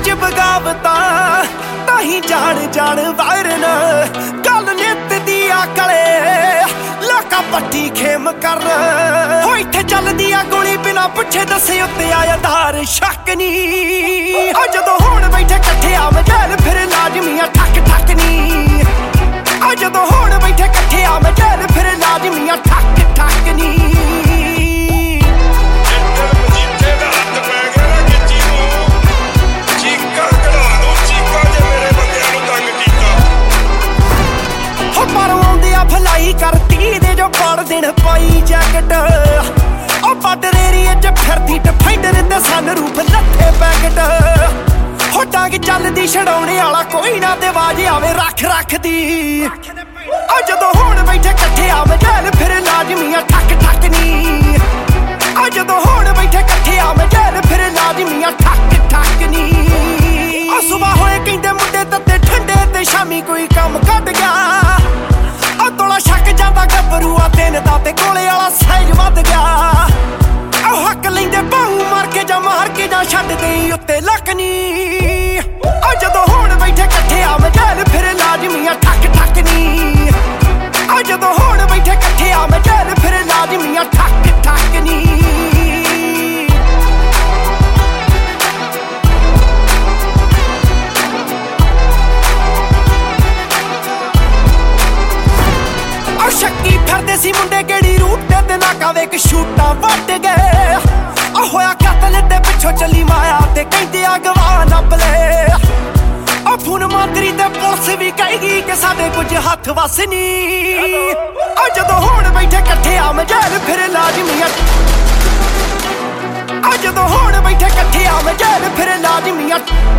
ਚ ਬਗਾਵਤਾਂ ਤਾਹੀਂ ਜਾਣ ਜਾਣ ਵਾਇਰਨ ਗੱਲ ਨਿੱਤ ਦੀ ਆਕਲੇ ਲੋਕਾਂ ਪੱਟੀ ਖੇਮ ਕਰ ਹੋ ਇੱਥੇ ਚੱਲਦੀ ਆ ਗੋਲੀ ਬਿਨਾ ਪੁੱਛੇ ਦੱਸੇ ਉੱਤੇ ਆਇਆ ਧਾਰ ਸ਼ੱਕ ਨੀ ਆ ਜਦੋਂ ਹੁਣ ਬੈਠੇ ਇਕੱਠੇ ਆ ਮਜਲ ਫਿਰ ਲਾਜ਼ਮੀਆਂ ਠੱਕ ਠੱਕ ਨੀ ਆ ਜਦੋਂ ਹੁਣ ਬੈਠੇ ਇਕੱਠੇ ਆ ਮਜਲ ਫਿਰ ਲਾਜ਼ਮੀਆਂ ਠੱਕ ਠੱਕ ਨੀ ਭਲਾਈ ਕਰਤੀ ਦੇ ਜੋ ਪੜ ਦਿਨ ਪਾਈ ਜੈਕਟ ਉਹ ਬਾਰਡਰ ਏਰੀਏ ਚ ਫਿਰਦੀ ਡਿਫੈਂਡਰ ਤੇ ਸਨ ਰੂਪ ਲੱਥੇ ਪੈਕਟ ਹੋ ਡਾਂਗ ਚੱਲਦੀ ਛਡਾਉਣੇ ਵਾਲਾ ਕੋਈ ਨਾ ਤੇ ਆਵਾਜ਼ ਆਵੇ ਰੱਖ ਰੱਖਦੀ ਆ ਜਦੋਂ ਹੁਣ ਬੈਠੇ ਇਕੱਠੇ ਆ ਮਜਲ ਫਿਰ ਲਾਜ਼ਮੀਆਂ ਠੱਕ ਠੱਕ ਨੀ ਆ ਜਦੋਂ ਹੁਣ ਬੈਠੇ ਇਕੱਠੇ ਆ ਮਜਲ ਫਿਰ ਲਾਜ਼ਮੀਆਂ ਠੱਕ ਠੱਕ ਨੀ ਆ ਸੁਬਾ ਹੋਏ ਕਹਿੰਦੇ ਮੁੰਡੇ ਤੱਤੇ ਠੰਡੇ ਤੇ ਸ਼ਾਮੀ ਕੋਈ ਕੰਮ ਕੱਢ ਗਿਆ ਤੋਲਾ ਛੱਕ ਜਾਂਦਾ ਗੱਭਰੂ ਆ ਦਿਨ ਦਾ ਤੇ ਕੋਲੇ ਵਾਲਾ ਸਹਿਜ ਵੱਧ ਗਿਆ ਉਹ ਹੱਕ ਲੈਂਦੇ ਬਾਹੂ ਮਾਰ ਕੇ ਜਾਂ ਮਾਰ ਕੇ ਜਾਂ ਛੱਡ ਦੇਈ ਉੱਤੇ ਲੱਕ ਨੀ ਆ ਜਦੋਂ ਹੁਣ ਬੈਠੇ ਇਕੱਠੇ ਆ ਮਜਲ ਫਿਰ ਲਾਜ਼ਮੀਆਂ ਠੱਕ ਠੱਕ ਨੀ ਆ ਜਦੋਂ ਹੁਣ ਬੈਠੇ ਇਕੱਠੇ ਆ ਮਜਲ ਫਿਰ ਲਾਜ਼ਮੀਆਂ ਠੱਕ ਠੱਕ ਨੀ ਸ਼ੱਕੀ ਫਿਰਦੇ ਸੀ ਮੁੰਡੇ ਕਿਹੜੀ ਰੂਟ ਤੇ ਨਾਕਾ ਵੇਖ ਸ਼ੂਟਾਂ ਵੱਟ ਗਏ ਆ ਹੋਇਆ ਕਤਲ ਤੇ ਪਿੱਛੋਂ ਚੱਲੀ ਮਾਇਆ ਤੇ ਕਹਿੰਦੇ ਆ ਗਵਾਹ ਨੱਪ ਲੈ ਆ ਫੋਨ ਮੰਤਰੀ ਤੇ ਪੁਲਿਸ ਵੀ ਕਹੇਗੀ ਕਿ ਸਾਡੇ ਕੁਝ ਹੱਥ ਵਸ ਨੀ ਆ ਜਦੋਂ ਹੁਣ ਬੈਠੇ ਇਕੱਠੇ ਆ ਮਜਲ ਫਿਰ ਲਾਜ਼ਮੀਆਂ ਆ ਜਦੋਂ ਹੁਣ ਬੈਠੇ ਇਕੱਠੇ ਆ ਮਜਲ ਫਿਰ ਲਾਜ਼ਮੀਆਂ